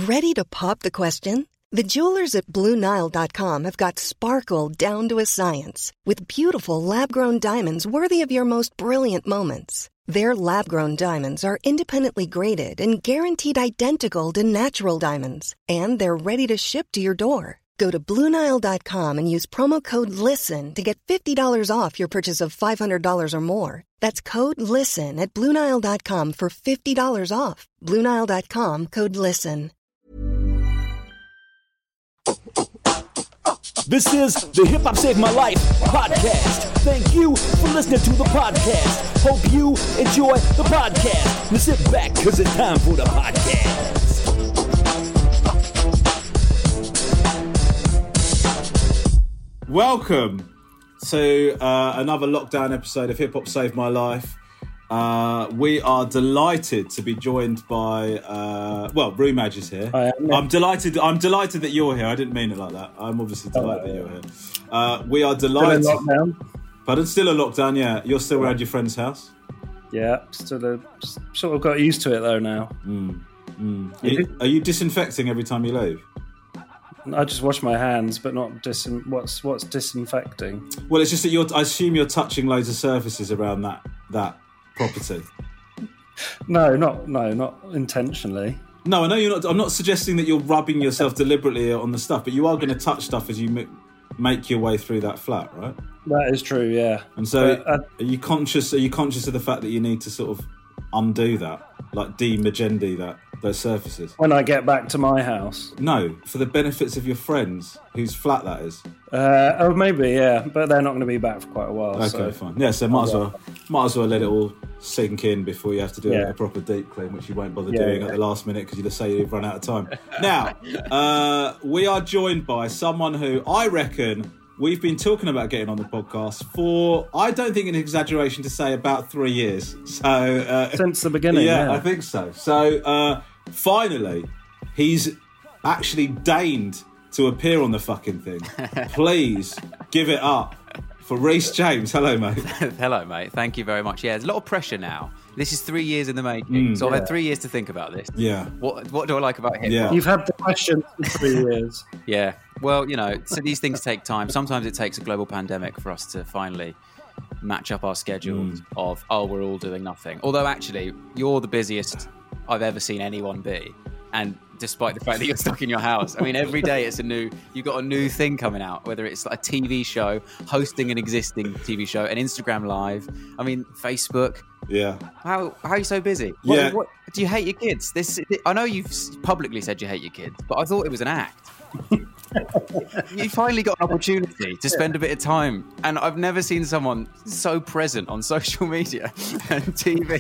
Ready to pop the question? The jewelers at BlueNile.com have got sparkle down to a science with beautiful lab-grown diamonds worthy of your most brilliant moments. Their lab-grown diamonds are independently graded and guaranteed identical to natural diamonds, and they're ready to ship to your door. Go to BlueNile.com and use promo code LISTEN to get $50 off your purchase of $500 or more. That's code LISTEN at BlueNile.com for $50 off. BlueNile.com, code LISTEN. This is the Hip Hop Saved My Life podcast. Thank you for listening to the podcast. Hope you enjoy the podcast. Now sit back, because it's time for the podcast. Welcome to another lockdown episode of Hip Hop Saved My Life. We are delighted to be joined by Room Madge is here. I'm delighted that you're here. I didn't mean it like that. I'm obviously delighted that you're here. We are delighted. Still in lockdown? Pardon? Still a lockdown, yeah. You're still around your friend's house? Yeah, sort of got used to it though now. Are you disinfecting every time you leave? I just wash my hands, but not what's disinfecting? Well, it's just that I assume you're touching loads of surfaces around that property. No, not intentionally. No, I know you're not. I'm not suggesting that you're rubbing yourself deliberately on the stuff, but you are going to touch stuff as you make your way through that flat, right? That is true, yeah. And so, are you conscious of the fact that you need to sort of undo that, like de-magendy those surfaces? When I get back to my house? No, for the benefits of your friends, whose flat that is. Maybe, yeah, but they're not going to be back for quite a while. Okay, so. Fine. Yeah, so might as well let it all sink in before you have to do a proper deep clean, which you won't bother doing at the last minute because you just say you've run out of time. Now, we are joined by someone who I reckon we've been talking about getting on the podcast for, I don't think an exaggeration to say, about 3 years. So since the beginning, yeah, I think so. So finally, he's actually deigned to appear on the fucking thing. Please give it up for Reece James. Hello, mate. Hello, mate. Thank you very much. Yeah, there's a lot of pressure now. This is 3 years in the making, so I've had 3 years to think about this. Yeah. What do I like about hip hop? Yeah. You've had the question for 3 years. Yeah. Well, so these things take time. Sometimes it takes a global pandemic for us to finally match up our schedules of, we're all doing nothing. Although, actually, you're the busiest I've ever seen anyone be. And despite the fact that you're stuck in your house, I mean, every day you've got a new thing coming out, whether it's like a TV show, hosting an existing TV show, an Instagram Live, I mean, Facebook. Yeah. How are you so busy? Yeah. What, do you hate your kids? I know you've publicly said you hate your kids, but I thought it was an act. You finally got an opportunity to spend a bit of time, and I've never seen someone so present on social media and TV.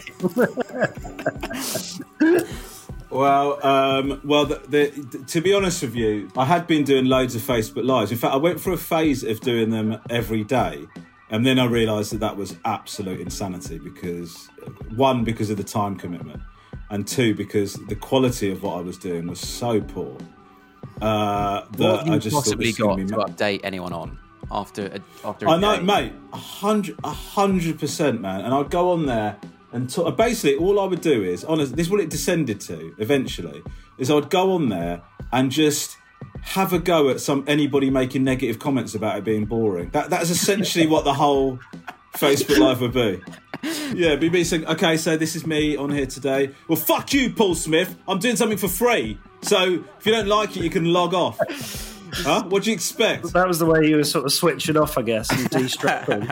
Well, to be honest with you, I had been doing loads of Facebook Lives. In fact, I went through a phase of doing them every day, and then I realised that was absolute insanity because, one, because of the time commitment, and two, because the quality of what I was doing was so poor that I just possibly thought got to update anyone on after a I know, day. mate, 100%, man. And I'd go on there. And basically, all I would do is, honestly, this is what it descended to eventually, is I'd go on there and just have a go at anybody making negative comments about it being boring. That is essentially what the whole Facebook Live would be. Yeah, it'd be me saying, okay, so this is me on here today. Well, fuck you, Paul Smith. I'm doing something for free. So if you don't like it, you can log off. Huh? What do you expect? That was the way you were sort of switching off, I guess, and de-stressing.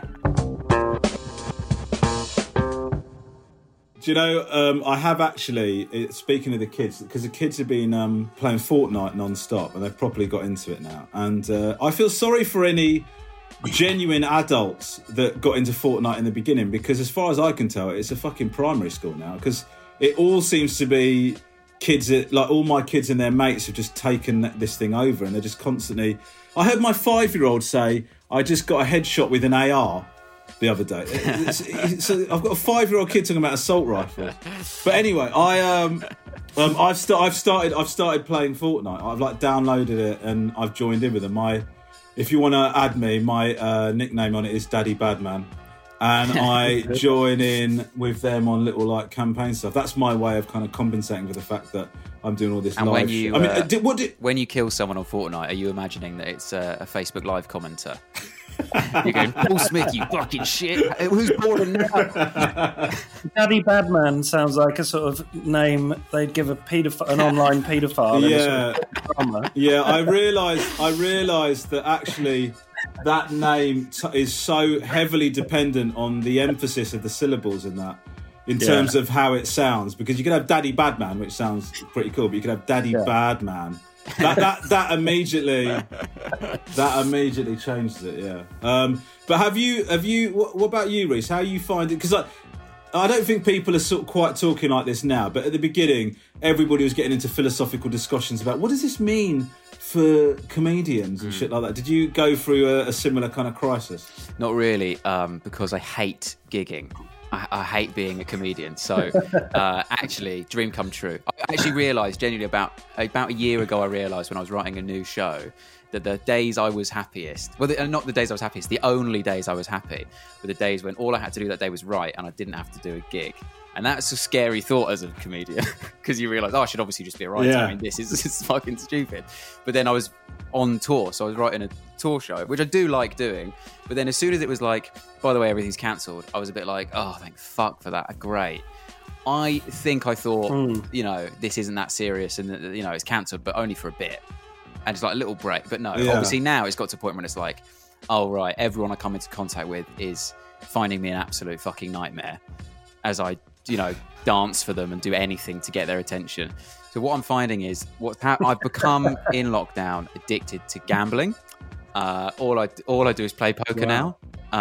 Do you know, I have actually, speaking of the kids, because the kids have been playing Fortnite non-stop and they've properly got into it now. And I feel sorry for any genuine adults that got into Fortnite in the beginning, because as far as I can tell, it's a fucking primary school now, because it all seems to be kids, like all my kids and their mates have just taken this thing over and they're just constantly... I heard my 5-year-old say, I just got a headshot with an AR the other day. So I've got a 5-year-old kid talking about assault rifles. But anyway, I've started playing Fortnite. I've like downloaded it and I've joined in with them. If you want to add me, my nickname on it is Daddy Badman, and I join in with them on little like campaign stuff. That's my way of kind of compensating for the fact that I'm doing all this And live when you, shit. when you kill someone on Fortnite, are you imagining that it's a Facebook Live commenter? You're going, Paul Smith, you fucking shit. Who's boring now? Daddy Badman sounds like a sort of name they'd give an online paedophile. Yeah, I realised that actually that name is so heavily dependent on the emphasis of the syllables in that, in terms of how it sounds. Because you could have Daddy Badman, which sounds pretty cool, but you could have Daddy Badman. That immediately changes it. Yeah. But have you? What about you, Reese? How you find it? Because I don't think people are sort of quite talking like this now. But at the beginning, everybody was getting into philosophical discussions about what does this mean for comedians and shit like that. Did you go through a similar kind of crisis? Not really, because I hate gigging. I hate being a comedian. So actually, dream come true. I actually realised genuinely about a year ago, I realised when I was writing a new show that the days I was happiest, not the days I was happiest, the only days I was happy were the days when all I had to do that day was write and I didn't have to do a gig. And that's a scary thought as a comedian because you realise, I should obviously just be a writer. Yeah. I mean, this is fucking stupid. But then I was on tour, so I was writing a tour show, which I do like doing. But then as soon as it was like, by the way, everything's cancelled, I was a bit like, oh, thank fuck for that. Great. I think I thought, this isn't that serious and, it's cancelled, but only for a bit. And it's like a little break. But no, obviously now it's got to a point when it's like, oh, right, everyone I come into contact with is finding me an absolute fucking nightmare as I dance for them and do anything to get their attention. So what I'm finding is I've become in lockdown addicted to gambling. All I do is play poker now.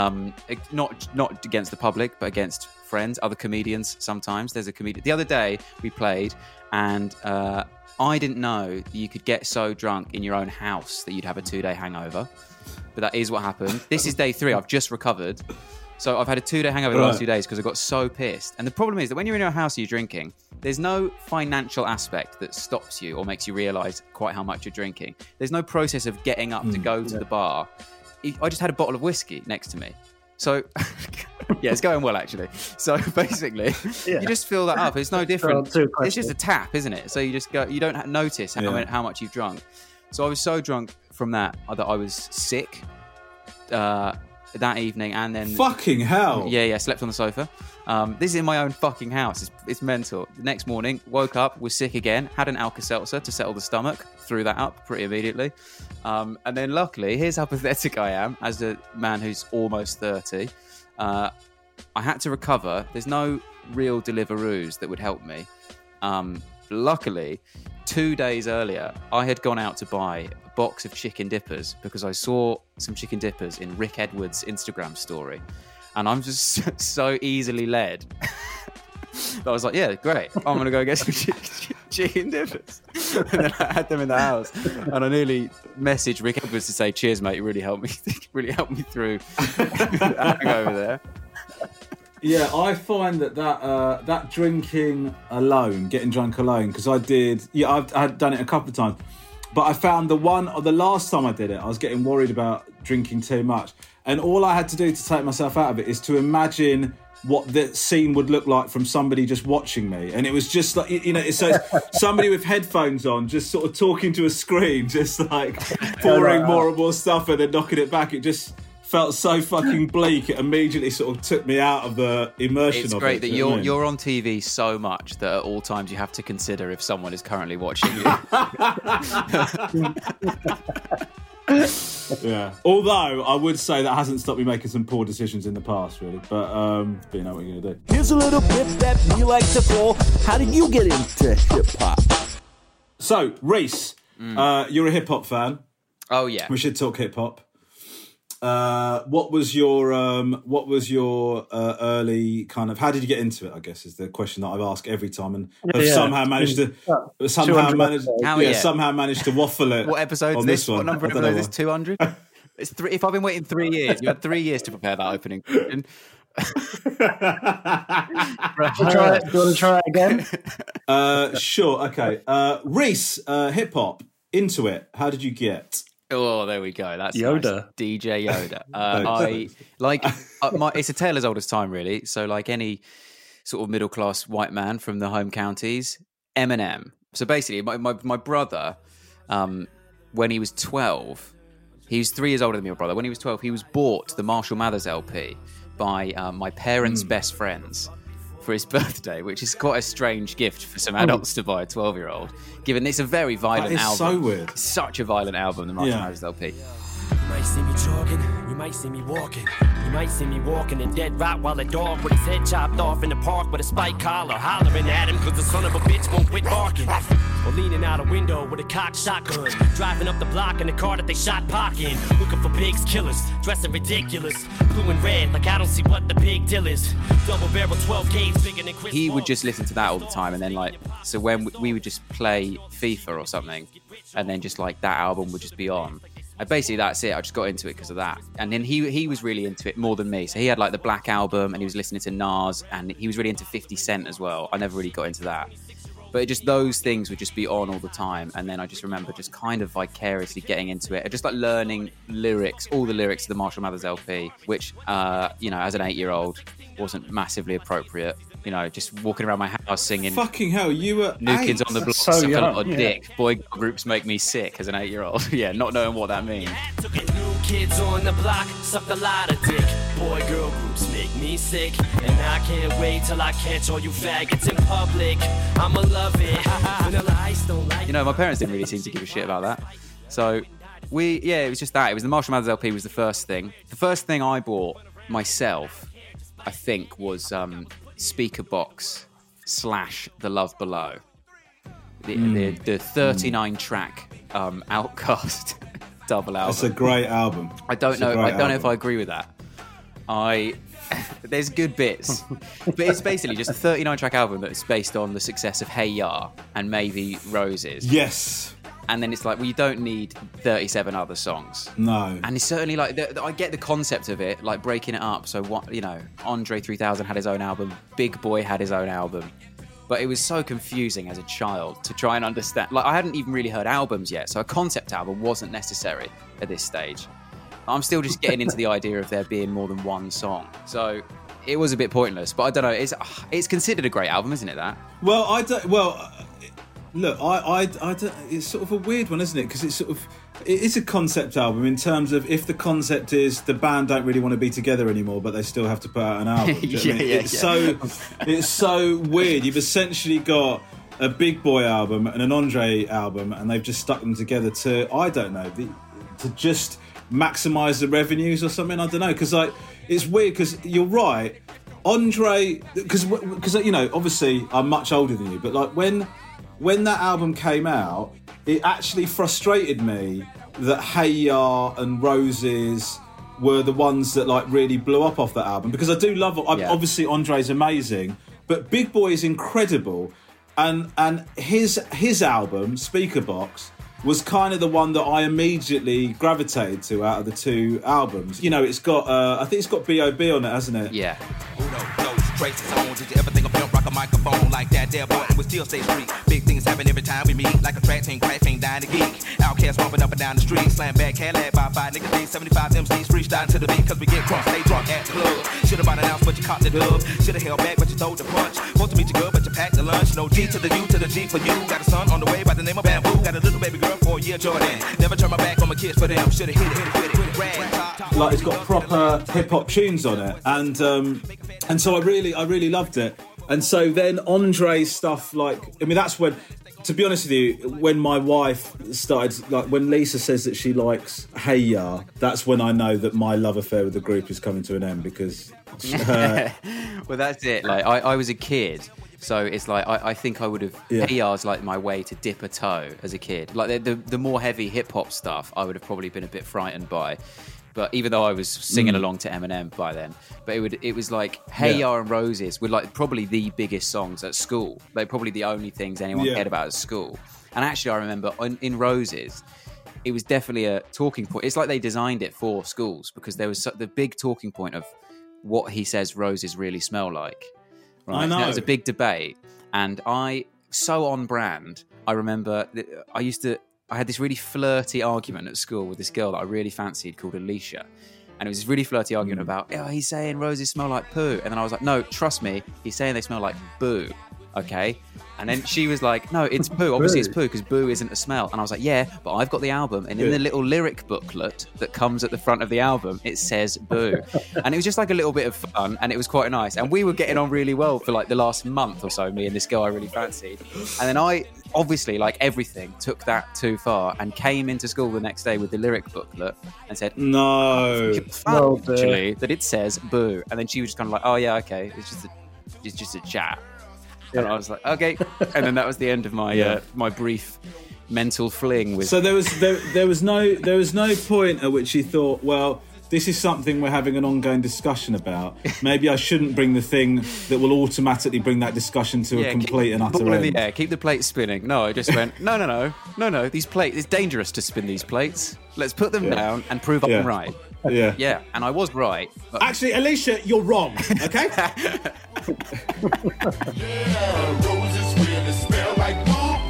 Not against the public, but against friends, other comedians. Sometimes there's a comedian. The other day we played, and I didn't know that you could get so drunk in your own house that you'd have a 2-day hangover. But that is what happened. This is day 3. I've just recovered. So I've had a 2-day hangover the last 2 days because I got so pissed. And the problem is that when you're in your house and you're drinking, there's no financial aspect that stops you or makes you realise quite how much you're drinking. There's no process of getting up to go to the bar. I just had a bottle of whiskey next to me. So, it's going well, actually. So basically, you just fill that up. It's no different. It's just a tap, isn't it? So you just go, you don't notice how much you've drunk. So I was so drunk from that I was sick. That evening, and then fucking hell, slept on the sofa. This is in my own fucking house. It's mental. The next morning, woke up, was sick again, had an Alka-Seltzer to settle the stomach, threw that up pretty immediately, and then luckily, here's how pathetic I am as a man who's almost 30. I had to recover. There's no real Deliveroos that would help me. Luckily, 2 days earlier, I had gone out to buy a box of chicken dippers because I saw some chicken dippers in Rick Edwards' Instagram story. And I'm just so easily led that I was like, yeah, great. I'm going to go get some chicken dippers. And then I had them in the house. And I nearly messaged Rick Edwards to say, cheers, mate. You really helped me through the hangover there. Yeah, I find that drinking alone, getting drunk alone, because I had done it a couple of times, but I found the last time I did it, I was getting worried about drinking too much, and all I had to do to take myself out of it is to imagine what the scene would look like from somebody just watching me, and it was just like, so it's somebody with headphones on, just sort of talking to a screen, just like pouring more and more stuff and then knocking it back. It just felt so fucking bleak. It immediately sort of took me out of the immersion of it. It's great that you're on TV so much that at all times you have to consider if someone is currently watching you. Yeah. Although I would say that hasn't stopped me making some poor decisions in the past, really. But you know what you're gonna do. Here's a little bit that we like to call, how did you get into hip hop? So, Reese, you're a hip hop fan. Oh yeah. We should talk hip hop. What was your early kind of, how did you get into it, I guess, is the question that I've asked every time, and have somehow managed to waffle it. What episode is this? What number of episodes is this? 200? If I've been waiting 3 years, you had 3 years to prepare that opening question. Do you want to try it again? Sure, okay. Reese, hip hop, into it, how did you get? Oh, there we go. That's Yoda. Nice. DJ Yoda. It's a tale as old as time, really. So, like any sort of middle class white man from the home counties, Eminem. So basically, my brother, when he was 12, he was 3 years older than me. My brother, when he was 12, he was bought the Marshall Mathers LP by my parents' best friends for his birthday, which is quite a strange gift for some adults to buy a 12-year-old, given it's a very violent album. So weird. Such a violent album, the Marshall Mathers LP. You might see me jogging, you might see me walking. You might see me walking a dead Rottweiler dog with his head chopped off in the park with a spike collar, hollering at him cause the son of a bitch won't quit barking. Or leaning out a window with a cocked shotgun, driving up the block in the car that they shot Pac in, looking for pigs, killers, dressing ridiculous, blue and red like I don't see what the big deal is. Double barrel 12 gauge bigger than Chris. He would just listen to that all the time, and then so when we would just play FIFA or something, and then just like that album would just be on. And basically that's it. I just got into it because of that. And then he was really into it more than me. So he had like the Black Album, and he was listening to Nas, and he was really into 50 Cent as well. I never really got into that. But those things would just be on all the time. And then I just remember just kind of vicariously getting into it. Just like learning lyrics, all the lyrics to the Marshall Mathers LP, which, as an 8-year-old wasn't massively appropriate. Just walking around my house singing. Fucking hell, you were New 8. Kids on the Block, so suck a young, lot of dick. Boy groups make me sick as an 8-year-old. Yeah, not knowing what that means. New kids on the block, suck a lot of dick. Boy, girl groups make me sick. And I can't wait till I catch all you faggots in public. I'ma love it. Vanilla Ice don't like my parents didn't really seem to give a shit about that. So it was just that. It was the Marshall Mathers LP was the first thing. The first thing I bought myself, I think, was Speaker Box / The Love Below. The 39 track Outkast double album. It's a great album. I don't know if I agree with that. There's good bits, but it's basically just a 39 track album that's based on the success of Hey Ya and Maybe Roses. Yes. And then it's like, well, you don't need 37 other songs. No. And it's certainly like, I get the concept of it, like breaking it up. So what, Andre 3000 had his own album, Big Boy had his own album. But it was so confusing as a child to try and understand. Like, I hadn't even really heard albums yet, so a concept album wasn't necessary at this stage. I'm still just getting into the idea of there being more than one song. So it was a bit pointless, but I don't know. It's considered a great album, isn't it, that? Well, I don't... Well... Look, I don't, it's sort of a weird one, isn't it? Because it is a concept album in terms of if the concept is the band don't really want to be together anymore, but they still have to put out an album. It's so weird. You've essentially got a Big Boy album and an Andre album, and they've just stuck them together to just maximise the revenues or something. I don't know, because it's weird. Because you're right, Andre. Because obviously I'm much older than you, but like when that album came out, it actually frustrated me that Hey Ya and Roses were the ones that like really blew up off that album, because I do love it. Obviously Andre's amazing, but Big Boy is incredible, and his album Speaker Box was kind of the one that I immediately gravitated to out of the two albums. It's got I think it's got B.O.B. on it, hasn't it? Yeah. Traces on. Did you ever think of pimp rock a microphone like that? There, boy, and we still stay street. Big things happen every time we meet. Like a track team, crash ain't dying to geek. Outcast bumping up and down the street. Slam back, Cadillac by 5 niggas. Days 75 MCs freestyle to the beat. Cause we get crunk, stay drunk at the club. Should've bought an ounce, but you caught the dub. Should've held back, but you throw the punch. Supposed to meet you good, but you packed the lunch. No G to the U to the G for you. Got a son on the way by the name of Bamboo. Got a little baby girl for a year, Jordan. Never turn my back on my kids for them. Should've hit it with it. Like, it's got proper hip-hop tunes on it, and so I really loved it. And so then Andre's stuff, that's when, to be honest with you, when my wife started, like when Lisa says that she likes Hey Ya, that's when I know that my love affair with the group is coming to an end, because well, that's it. Like I was a kid, so it's like I think I would have. Hey Ya's like my way to dip a toe as a kid. Like the more heavy hip hop stuff, I would have probably been a bit frightened by. But even though I was singing along to Eminem by then, but it was like Hey Ya and Roses were like probably the biggest songs at school. Like probably the only things anyone cared about at school. And actually, I remember in Roses, it was definitely a talking point. It's like they designed it for schools, because there was the big talking point of what he says roses really smell like. Right? I know. It was a big debate, and so on brand. I remember I used to I had this really flirty argument at school with this girl that I really fancied called Alicia. And it was this really flirty argument about, he's saying roses smell like poo. And then I was like, no, trust me, he's saying they smell like boo. Okay. And then she was like, no, it's poo. Obviously it's poo because boo isn't a smell. And I was like, yeah, but I've got the album. And in the little lyric booklet that comes at the front of the album, it says boo. And it was just like a little bit of fun. And it was quite nice. And we were getting on really well for like the last month or so, me and this girl I really fancied. And then I, obviously, like everything, took that too far and came into school the next day with the lyric booklet and said, no, actually, that it says boo. And then she was just kind of like, oh yeah, okay, it's just a chat. And I was like, okay. And then that was the end of my my brief mental fling with. So there was no point at which you thought, well, this is something we're having an ongoing discussion about. Maybe I shouldn't bring the thing that will automatically bring that discussion to a complete and utter end. Yeah, keep the plate spinning. No, I just went, no. These plates, it's dangerous to spin these plates. Let's put them down and prove I'm right. Yeah. Yeah, and I was right. But... Actually, Alicia, you're wrong, okay? Roses really smell like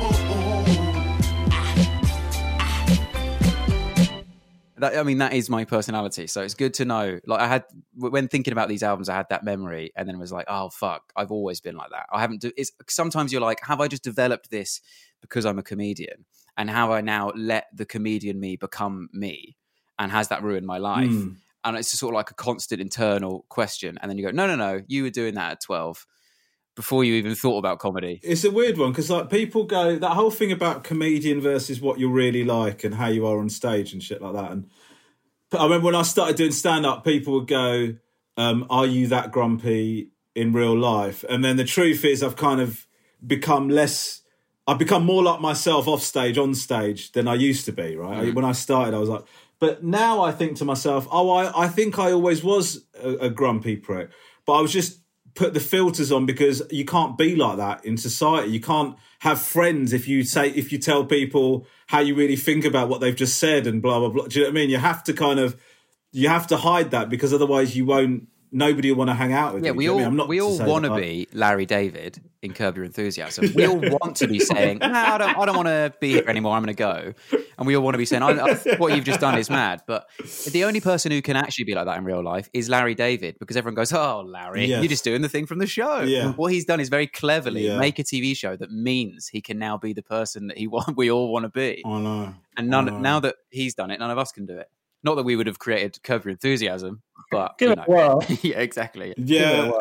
that is my personality. So it's good to know. Like when thinking about these albums, I had that memory, and then it was like, oh fuck, I've always been like that. Sometimes you're like, have I just developed this because I'm a comedian, and have I now let the comedian me become me, and has that ruined my life? And it's just sort of like a constant internal question. And then you go, no, you were doing that at 12 before you even thought about comedy. It's a weird one because like people go, that whole thing about comedian versus what you're really like and how you are on stage and shit like that. And I remember when I started doing stand-up, people would go, are you that grumpy in real life? And then the truth is I've kind of become more like myself off stage, on stage than I used to be, right? When I started, I was like... But now I think to myself, I think I always was a grumpy prick, but I was just put the filters on because you can't be like that in society. You can't have friends if you tell people how you really think about what they've just said and blah, blah, blah. Do you know what I mean? You have to hide that because otherwise nobody will want to hang out with you. Yeah, we all want to be Larry David in Curb Your Enthusiasm. We all want to be saying, no, I don't want to be here anymore, I'm going to go. And we all want to be saying, what you've just done is mad. But the only person who can actually be like that in real life is Larry David, because everyone goes, oh, Larry, you're just doing the thing from the show. Yeah. What he's done is very cleverly make a TV show that means he can now be the person that we all want to be. I know. And now that he's done it, none of us can do it. Not that we would have created Curb Your Enthusiasm, but give it a whirl. Yeah, exactly. Yeah.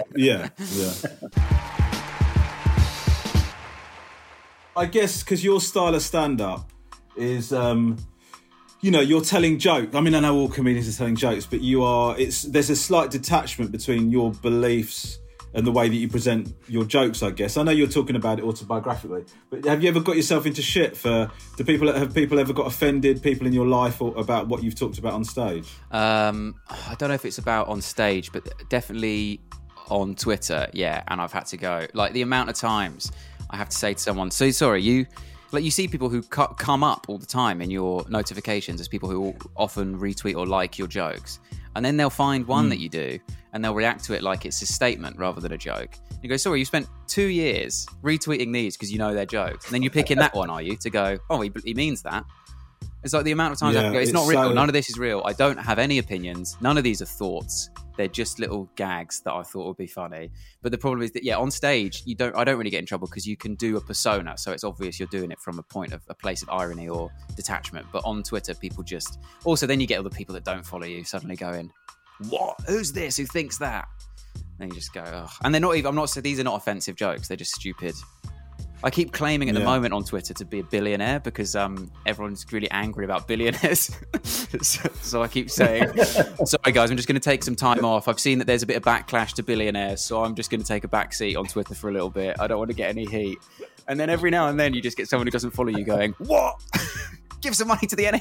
I guess because your style of stand-up is, you're telling jokes. I mean, I know all comedians are telling jokes, but there's a slight detachment between your beliefs and the way that you present your jokes, I guess. I know you're talking about it autobiographically, but have you ever got yourself into shit have people ever got offended, people in your life, or about what you've talked about on stage? I don't know if it's about on stage, but definitely on Twitter, yeah, and I've had to go. Like, the amount of times I have to say to someone, so sorry, you see people who come up all the time in your notifications as people who often retweet or like your jokes. And then they'll find one that you do and they'll react to it like it's a statement rather than a joke. You go, sorry, you spent 2 years retweeting these because you know they're jokes. And then you're picking that one, are you? To go, oh, he means that. It's like the amount of times I have to go, it's not real. None of this is real. I don't have any opinions. None of these are thoughts. They're just little gags that I thought would be funny. But the problem is that, on stage, I don't really get in trouble because you can do a persona. So it's obvious you're doing it from a place of irony or detachment. But on Twitter, people just... Also, then you get all the people that don't follow you suddenly going, what? Who's this? Who thinks that? And you just go, ugh. And they're not even... these are not offensive jokes. They're just stupid. I keep claiming at the moment on Twitter to be a billionaire because everyone's really angry about billionaires. so I keep saying, sorry guys, I'm just going to take some time off. I've seen that there's a bit of backlash to billionaires, so I'm just going to take a back seat on Twitter for a little bit. I don't want to get any heat. And then every now and then you just get someone who doesn't follow you going, what? Give some money to the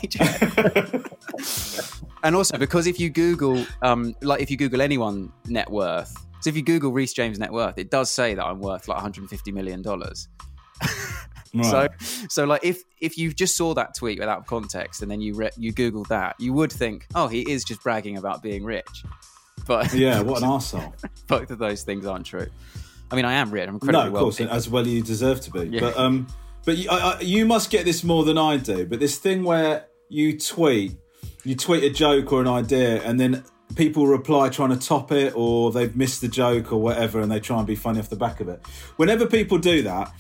NHS. And also because if you Google, anyone net worth, so if you Google Rhys James net worth, it does say that I'm worth like $150 million. Right. So like if you just saw that tweet without context and then you Googled that, you would think, oh, he is just bragging about being rich. But yeah, what an arsehole. Both of those things aren't true. I mean, I am rich. I'm incredibly wealthy. No, of course, as well you deserve to be. Yeah. But But you must get this more than I do. But this thing where you tweet a joke or an idea, and then people reply trying to top it, or they've missed the joke or whatever, and they try and be funny off the back of it. Whenever people do that,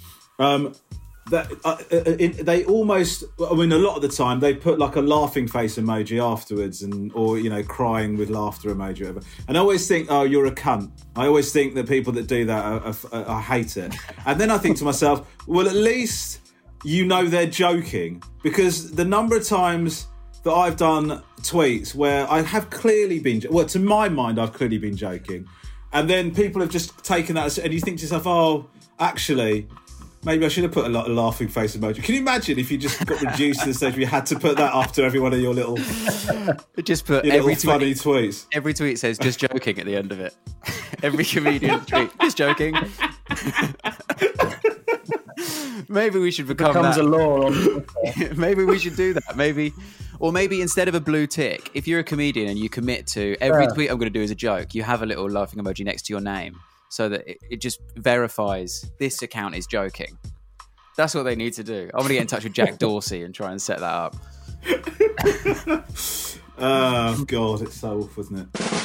they almost, I mean, a lot of the time they put like a laughing face emoji afterwards, or you know, crying with laughter emoji, or whatever. And I always think, oh, you're a cunt. I always think that people that do that I hate it. And then I think to myself, well, at least you know they're joking, because the number of times that I've done tweets where I have clearly been, well, to my mind, I've clearly been joking. And then people have just taken that, and you think to yourself, oh, actually, maybe I should have put a laughing face emoji. Can you imagine if you just got reduced to the stage where you had to put that after every one of your little, just put your every little funny tweets? Every tweet says just joking at the end of it. Every comedian tweet, just joking. Maybe we should becomes a law. Maybe we should do that. Maybe instead of a blue tick, if you're a comedian and you commit to every tweet I'm going to do is a joke, you have a little laughing emoji next to your name, so that it just verifies this account is joking. That's what they need to do. I'm going to get in touch with Jack Dorsey and try and set that up. Oh God, it's so awful, isn't it?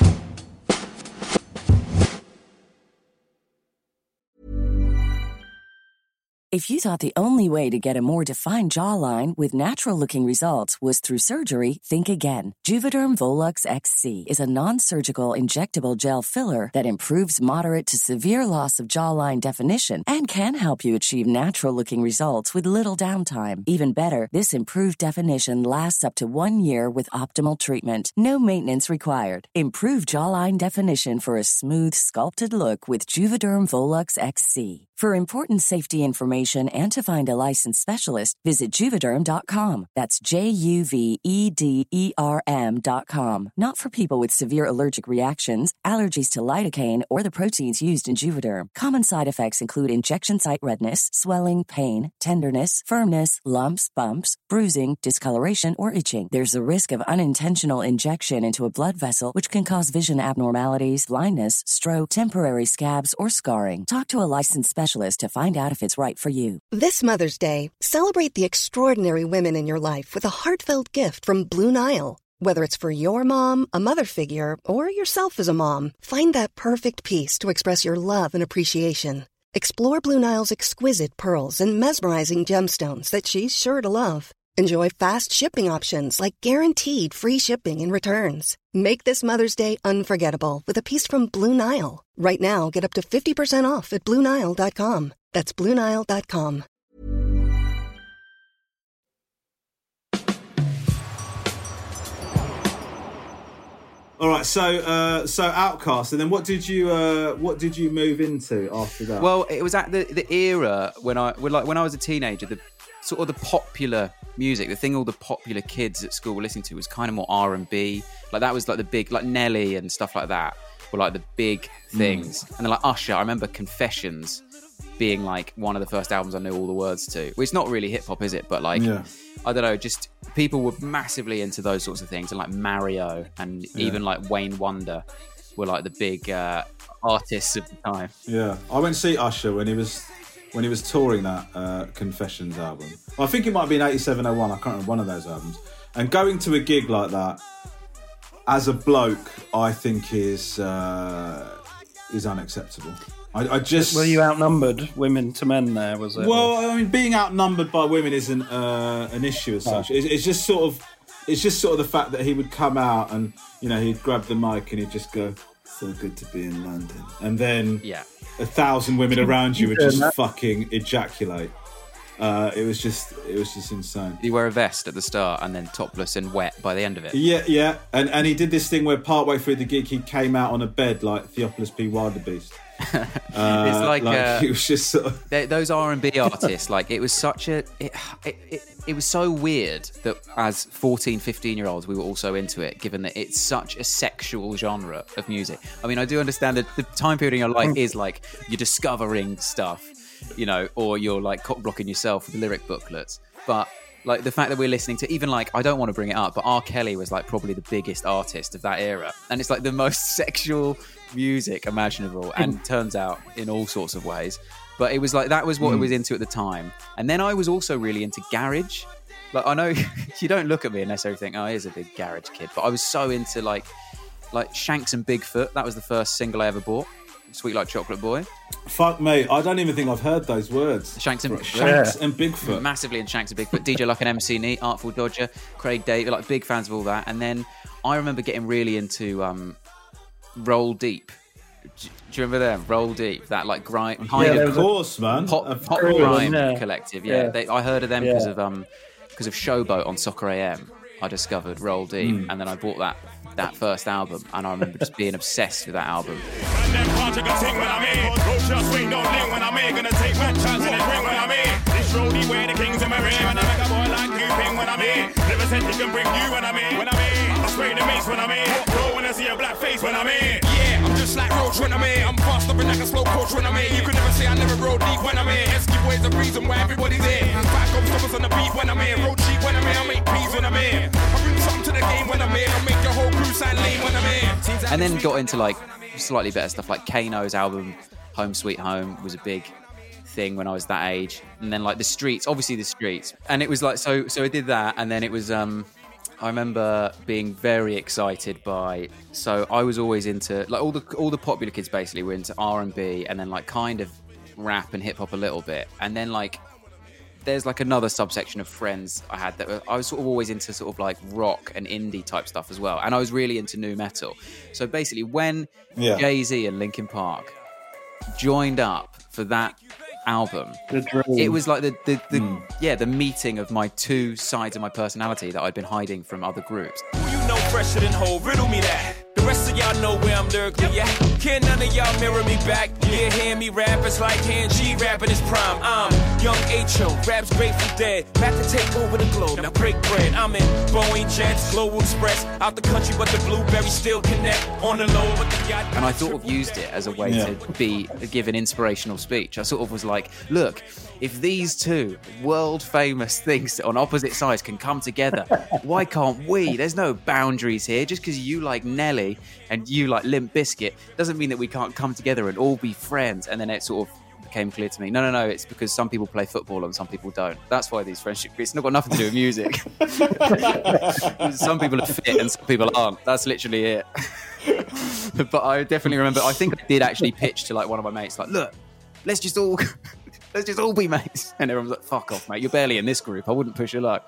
If you thought the only way to get a more defined jawline with natural-looking results was through surgery, think again. Juvederm Volux XC is a non-surgical injectable gel filler that improves moderate to severe loss of jawline definition and can help you achieve natural-looking results with little downtime. Even better, this improved definition lasts up to 1 year with optimal treatment. No maintenance required. Improve jawline definition for a smooth, sculpted look with Juvederm Volux XC. For important safety information and to find a licensed specialist, visit Juvederm.com. That's JUVEDERM.com. Not for people with severe allergic reactions, allergies to lidocaine, or the proteins used in Juvederm. Common side effects include injection site redness, swelling, pain, tenderness, firmness, lumps, bumps, bruising, discoloration, or itching. There's a risk of unintentional injection into a blood vessel, which can cause vision abnormalities, blindness, stroke, temporary scabs, or scarring. Talk to a licensed specialist to find out if it's right for you. This Mother's Day, celebrate the extraordinary women in your life with a heartfelt gift from Blue Nile. Whether it's for your mom, a mother figure, or yourself as a mom, find that perfect piece to express your love and appreciation. Explore Blue Nile's exquisite pearls and mesmerizing gemstones that she's sure to love. Enjoy fast shipping options like guaranteed free shipping and returns. Make this Mother's Day unforgettable with a piece from Blue Nile. Right now, get up to 50% off at BlueNile.com. That's BlueNile.com. All right, so Outcast, and then what did you move into after that? Well, it was at the era when I was a teenager. The sort of the popular music, the thing all the popular kids at school were listening to was kind of more R&B. Like that was like the big, like Nelly and stuff like that were like the big things. And then like Usher, I remember Confessions being like one of the first albums I knew all the words to. Well, it's not really hip hop, is it? But like, I don't know, just people were massively into those sorts of things. And like Mario and even like Wayne Wonder were like the big artists of the time. Yeah, I went to see Usher when he was touring that Confessions album. I think it might have been 87, 01, I can't remember, one of those albums. And going to a gig like that, as a bloke, I think is unacceptable. I just... Were you outnumbered, women to men there, was it? Well, I mean, being outnumbered by women isn't an issue as such. It's just sort of the fact that he would come out and, you know, he'd grab the mic and he'd just go, so good to be in London. And then 1,000 women around you would just fucking ejaculate. It was just insane. You wear a vest at the start and then topless and wet by the end of it. Yeah. And he did this thing where partway through the gig he came out on a bed like Theophilus P. Wildebeest. It's like it was just sort of... those R&B artists, like it was such a it was so weird that as 14, 15-year-olds we were also into it, given that it's such a sexual genre of music. I mean, I do understand that the time period in your life is like you're discovering stuff, you know, or you're like cock-blocking yourself with lyric booklets, but like the fact that we're listening to, even like, I don't want to bring it up, but R. Kelly was like probably the biggest artist of that era. And it's like the most sexual music imaginable, and turns out in all sorts of ways. But it was like, that was what I was into at the time. And then I was also really into garage. Like, I know you don't look at me and necessarily think, oh, here's a big garage kid. But I was so into like Shanks and Bigfoot. That was the first single I ever bought. Sweet Like Chocolate Boy. Fuck me, I don't even think I've heard those words. Shanks and Bigfoot. Massively in Shanks and Bigfoot. DJ Luck and MC Neat, Artful Dodger, Craig David, like big fans of all that. And then I remember getting really into Roll Deep. Do you remember them? Roll Deep, that like grind, of course, man. Pop grime collective. Yeah. I heard of them because of Showboat on Soccer AM. I discovered Roll Deep, and then I bought that first album, and I remember just being obsessed with that album. I'm just like Roach when I'm here. I'm fast up and like a slow coach when I'm here. You can never say I never roll deep when I'm here. Escape ways the reason why everybody's here. Back up stoppers on the beat when I'm here. Road cheap when I'm here. I make peas when I'm here. I bring something to the game when I'm here. I make the whole crew sign lame when I'm here. And then got into like slightly better stuff, like Kano's album Home Sweet Home was a big thing when I was that age. And then like The Streets, obviously The Streets. And it was like, so I did that, and then it was I remember being very excited by, so I was always into like all the popular kids basically were into R&B and then like kind of rap and hip hop a little bit, and then like there's like another subsection of friends I had that I was sort of always into sort of like rock and indie type stuff as well, and I was really into nu metal. So basically when Jay-Z and Linkin Park joined up for that album, it was like the meeting of my two sides of my personality that I'd been hiding from other groups. You know fresher than whole, riddle me that. The rest of y'all know where I'm lyrically at. Can none of y'all mirror me back? Yeah, hear me rap, it's like hand G rapping his prime. I'm young H.O., raps Grateful Dead, back to take over the globe, now break bread. I'm in Boeing Jets, Global Express, out the country but the blueberries still connect, on the low but the yacht. And I sort of used it as a way to give an inspirational speech. I sort of was like, look, if these two world famous things on opposite sides can come together, why can't we? There's no boundaries here. Just because you like Nelly and you like Limp Bizkit doesn't mean that we can't come together and all be friends. And then it sort of became clear to me, no, it's because some people play football and some people don't. That's why these friendship groups, it's not got nothing to do with music. Some people are fit and some people aren't. That's literally it. But I definitely remember, I think I did actually pitch to like one of my mates, like, look, let's just all be mates. And everyone's like, fuck off, mate. You're barely in this group. I wouldn't push your luck.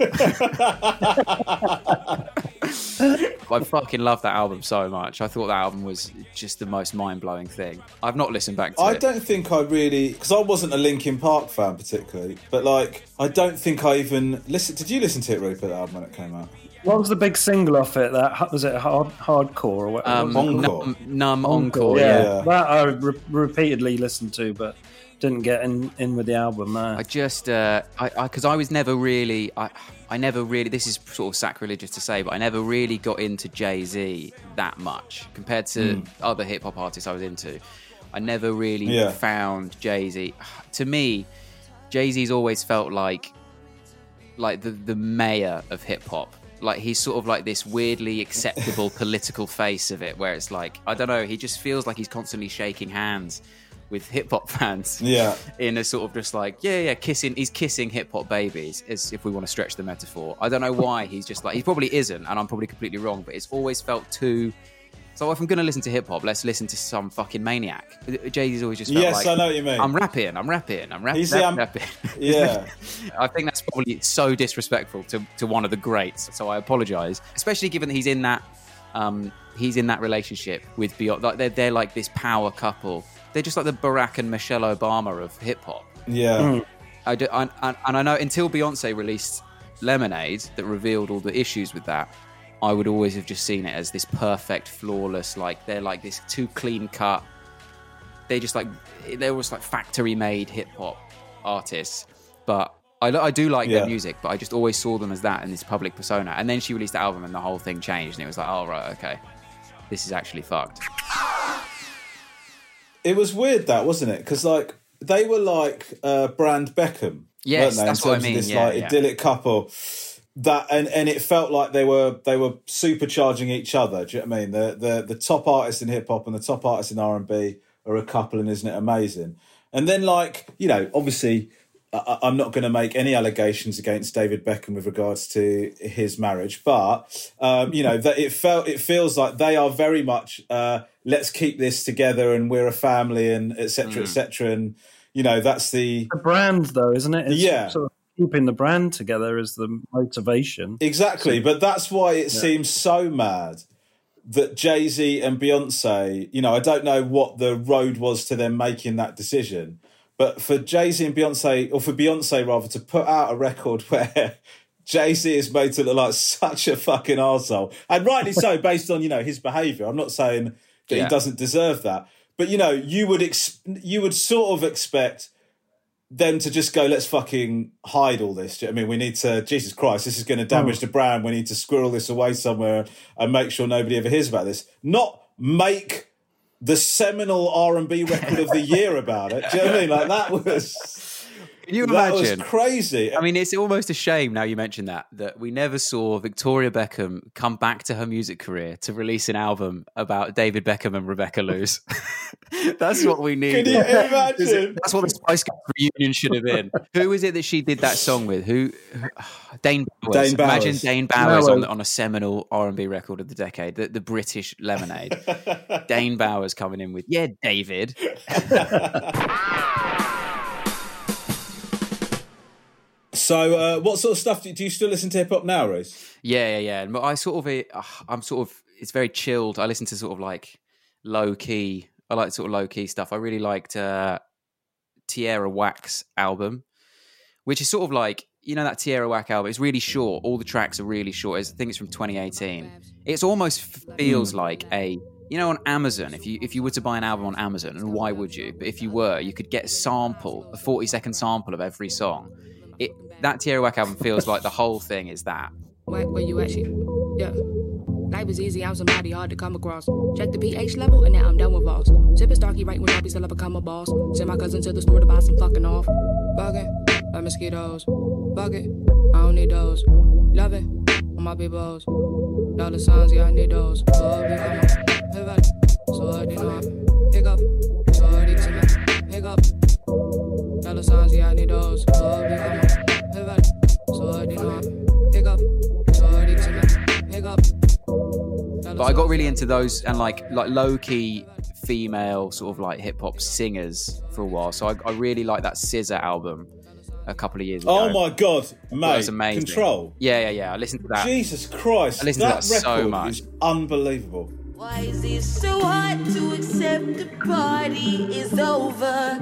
I fucking love that album so much. I thought that album was just the most mind-blowing thing. I've not listened back to it. I don't think I really... Because I wasn't a Linkin Park fan particularly. But, like, I don't think I even... Did you listen to it, Rupert, that album when it came out? What was the big single off it? That was it Hardcore or what? Encore. Numb Encore, yeah. That I repeatedly listened to, but didn't get in with the album. No. I just because I was never really I never really, this is sort of sacrilegious to say, but I never really got into Jay-Z that much compared to other hip hop artists I was into. I never really found Jay-Z. To me, Jay-Z's always felt like the mayor of hip hop. Like he's sort of like this weirdly acceptable political face of it, where it's like, I don't know, he just feels like he's constantly shaking hands with hip hop fans. Yeah. In a sort of just like, he's kissing hip hop babies, as if we want to stretch the metaphor. I don't know why he's just like, he probably isn't, and I'm probably completely wrong, but it's always felt too. So if I'm going to listen to hip hop, let's listen to some fucking maniac. Jay-Z's always just felt like, I know what you mean. I'm rapping. rapping. Yeah. I think that's probably so disrespectful to one of the greats. So I apologise, especially given that he's in that relationship with Beyonce. Like they're like this power couple. They're just like the Barack and Michelle Obama of hip hop. Yeah. And I know until Beyonce released Lemonade that revealed all the issues with that, I would always have just seen it as this perfect, flawless, like they're like this too clean cut. They're almost like factory made hip hop artists. But I do like their music, but I just always saw them as that in this public persona. And then she released the album and the whole thing changed, and it was like, oh right, okay, this is actually fucked. It was weird that, wasn't it? Because like they were like Brand Beckham, yes, weren't they? That's what I mean. This idyllic couple. That and it felt like they were supercharging each other. Do you know what I mean? The top artists in hip hop and the top artists in R&B are a couple, and isn't it amazing? And then, like, you know, obviously, I'm not going to make any allegations against David Beckham with regards to his marriage, but you know, that it feels like they are very much let's keep this together and we're a family and etc. etc. And you know, that's the brand, though, isn't it? It's sort of keeping the brand together is the motivation. Exactly, but that's why it seems so mad that Jay-Z and Beyonce, you know, I don't know what the road was to them making that decision, but for Jay-Z and Beyonce, or for Beyonce rather, to put out a record where Jay-Z is made to look like such a fucking arsehole, and rightly so, based on, you know, his behaviour. I'm not saying that he doesn't deserve that, but, you know, you would sort of expect them to just go, let's fucking hide all this. I mean, we need to, Jesus Christ, this is going to damage the brand. We need to squirrel this away somewhere and make sure nobody ever hears about this. Not make the seminal R&B record of the year about it. Do you know what I mean? Like, that was... Can you imagine? That was crazy. I mean, it's almost a shame now you mention that we never saw Victoria Beckham come back to her music career to release an album about David Beckham and Rebecca Loos. That's what we need. Can you imagine? That's what the Spice Girls reunion should have been. Who is it that she did that song with? Dane Bowers. Imagine Dane Bowers on a seminal R&B record of the decade, the British Lemonade. Dane Bowers coming in with, yeah, David. So, what sort of stuff do you still listen to hip hop now, Reece? Yeah. But it's very chilled. I listen to sort of like low key. I like sort of low key stuff. I really liked Tierra Whack's album, which is sort of like, you know, that Tierra Whack album. It's really short. All the tracks are really short. I think it's from 2018. It almost feels like you know, on Amazon, if you were to buy an album on Amazon, and why would you? But if you were, you could get a 40-second sample of every song. That Tierra Whack album feels like the whole thing is that. Where you actually? Yeah. Life is easy, I'm somebody hard to come across. Check the pH level, and now I'm done with Voss. Sipping Starkey right when I be still I become a boss. Send my cousin to the store to buy some fucking off. Bugging, like mosquitoes. Bugging, I don't need those. Loving, on my peoples. Dollar signs, yeah, I need those. So I did not pick up. So I did not pick up. Dollar signs, yeah, I need those. So I did not pick up. So I did not pick up. But I got really into those and like low-key female sort of like hip-hop singers for a while. So I really like that SZA album a couple of years ago. Oh my God, mate. That was amazing. Control. Yeah. I listened to that. Jesus Christ. I listened to that so much. Is unbelievable. Why is it so hard to accept the party is over?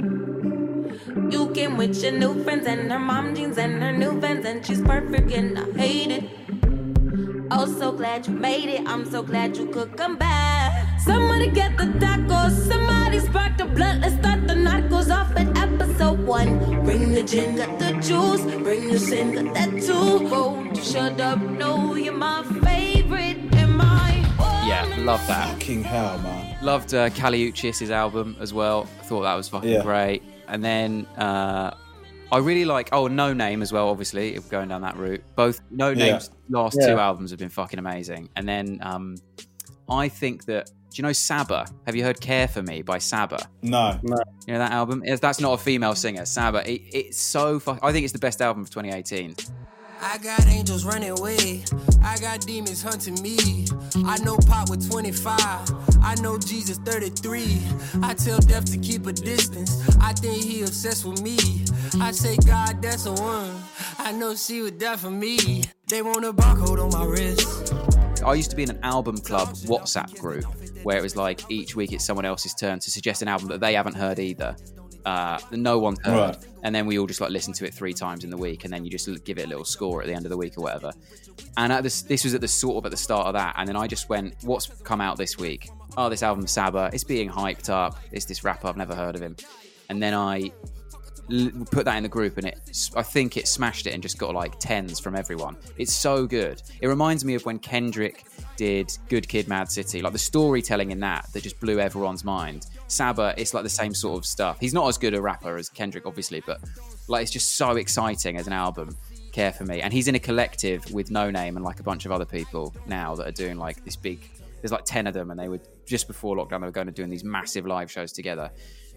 You came with your new friends and her mom jeans and her new Vans, and she's perfect and I hate it. Oh, so glad you made it. I'm so glad you could come back. Somebody get the tacos. Somebody spark the blunt. Let's start the narcos off at episode 1. Bring the gin, got the juice. Bring the sin, got that too. Won't you shut up? No, you're my favorite. Yeah, love that. Fucking hell, man. Loved Caliuccis' album as well. I thought that was fucking great. And then I really like No Name as well, obviously, if we're going down that route. Both No Name's last two albums have been fucking amazing. And then I think that, do you know Saba? Have you heard Care For Me by Saba? No. You know that album? That's not a female singer, Saba. It's so I think it's the best album of 2018. I got angels running away. I got demons hunting me. I know Pop with 25. I know Jesus 33. I tell death to keep a distance. I think he obsessed with me. I say, God, that's a one. I know she would die for me. They want a barcode on my wrist. I used to be in an album club WhatsApp group where it was like each week it's someone else's turn to suggest an album that they haven't heard either. No one's heard, right. And then we all just like listen to it 3 times in the week, and then you just give it a little score at the end of the week or whatever. And this was at the start of that, and then I just went, "What's come out this week? Oh, this album Saba. It's being hyped up. It's this rapper. I've never heard of him." And then I put that in the group, and I think it smashed it and just got like 10s from everyone. It's so good. It reminds me of when Kendrick did Good Kid, Mad City, like the storytelling in that just blew everyone's mind. Saba, it's like the same sort of stuff. He's not as good a rapper as Kendrick, obviously, but like it's just so exciting as an album. Care For Me, and he's in a collective with No Name and like a bunch of other people now that are doing like this big. There's like 10 of them, and they were just before lockdown. They were going to doing these massive live shows together.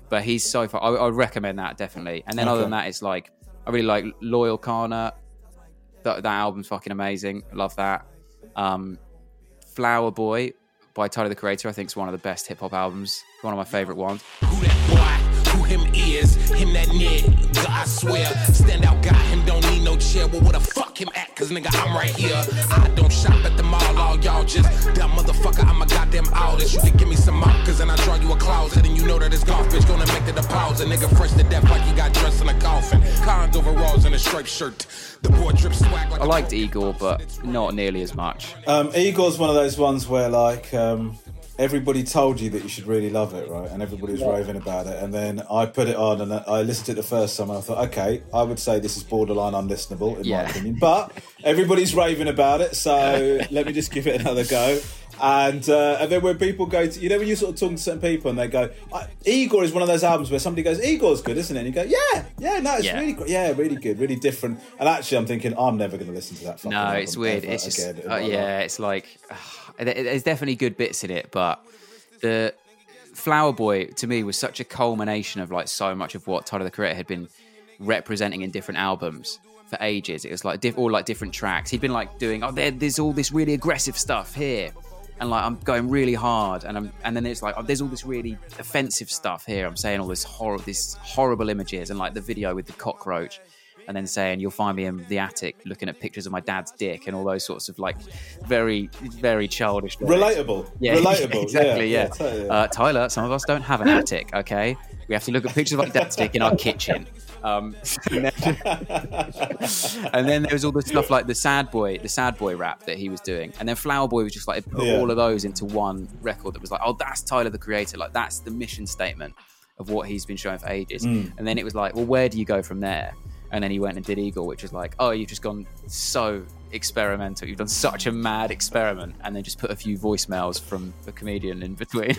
But he's so far. I recommend that definitely. And then other than that, it's like I really like Loyal Kana. That album's fucking amazing. Love that. Flower Boy by Tyler the Creator, I think is one of the best hip hop albums. One of my favorite ones. Who that boy? Who him is? Him that nigga, I swear. Stand out guy, him don't need no chair. Well, where the fuck him at? Cause nigga, I'm right here. I don't shop at the mall, all y'all just dumb motherfucker. I'm a goddamn artist. You can give me some markers and I draw you a closet. And you know that this golf bitch gonna make the deposit. Nigga fresh to death like he got dressed in a coffin. Cons overalls and a striped shirt. The boy drip swag like I liked Igor, but not nearly as much. Igor's one of those ones where like everybody told you that you should really love it, right? And everybody was raving about it. And then I put it on and I listened to it the first time and I thought, okay, I would say this is borderline unlistenable in my opinion. But everybody's raving about it, so let me just give it another go. And then when people go to, you know, when you're sort of talking to certain people and they go, Igor is one of those albums where somebody goes, Igor's good, isn't it? And you go, it's really good. Yeah, really good, really different. And actually I'm thinking, I'm never going to listen to that fucking album. It's weird. It's just, it's like, there's definitely good bits in it, but the Flower Boy to me was such a culmination of like so much of what Tyler the Creator had been representing in different albums for ages. It was like all like different tracks. He'd been like doing, there's all this really aggressive stuff here. And like I'm going really hard, and then it's like there's all this really offensive stuff here. I'm saying all this horrible images, and like the video with the cockroach, and then saying you'll find me in the attic looking at pictures of my dad's dick and all those sorts of like very, very childish. Relatable. Yeah, relatable. Exactly. Yeah. Totally. Tyler, some of us don't have an attic. Okay, we have to look at pictures of our dad's dick in our kitchen. And then there was all the stuff like the sad boy rap that he was doing, and then Flower Boy was just like put all of those into one record that was like, oh, that's Tyler the Creator, like that's the mission statement of what he's been showing for ages. And then it was like, well, where do you go from there? And then he went and did Eagle, which is like, oh, you've just gone so experimental, you've done such a mad experiment, and then just put a few voicemails from the comedian in between.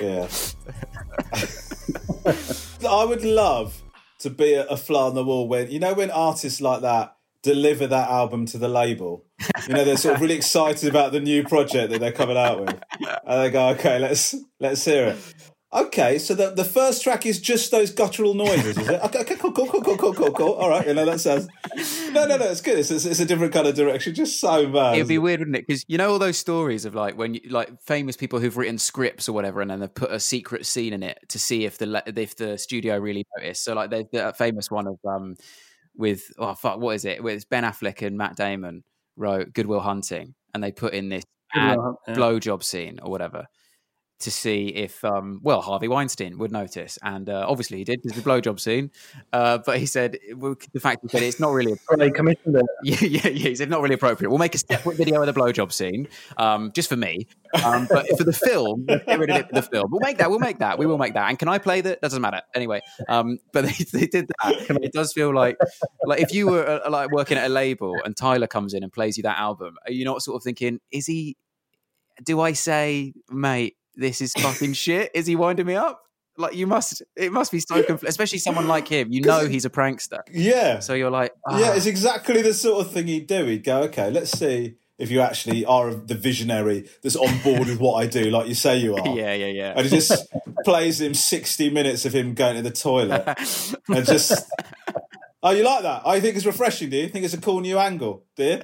I would love to be a fly on the wall when artists like that deliver that album to the label. You know, they're sort of really excited about the new project that they're coming out with. And they go, okay, let's hear it. Okay, so the first track is just those guttural noises, is it? Okay, cool. All right, that sounds... No, it's good. It's a different kind of direction, just so bad. It'd be weird, wouldn't it? Because you know all those stories of like when famous people who've written scripts or whatever, and then they've put a secret scene in it to see if the studio really noticed. So like there's a famous one of with what is it? With Ben Affleck and Matt Damon wrote Good Will Hunting, and they put in this blowjob scene or whatever, to see if, Harvey Weinstein would notice. And obviously he did, because the blowjob scene. But he said, the fact that it's not really... They commissioned it. Yeah, he said, not really appropriate. We'll make a separate video of the blowjob scene, just for me. But for the film, we'll get rid of it for the film. We'll make that. We will make that. And can I play that? That doesn't matter. Anyway, but they did that. It does feel like if you were like working at a label and Tyler comes in and plays you that album, are you not sort of thinking, do I say, mate, this is fucking shit? Is he winding me up? Like it must be so especially someone like him. You know he's a prankster. Yeah. So you're like, yeah, it's exactly the sort of thing he'd do. He'd go, okay, let's see if you actually are the visionary that's on board with what I do, like you say you are. Yeah. And he just plays him 60 minutes of him going to the toilet and just... Oh, you like that? Oh, you think it's refreshing, do you? Think it's a cool new angle, do you?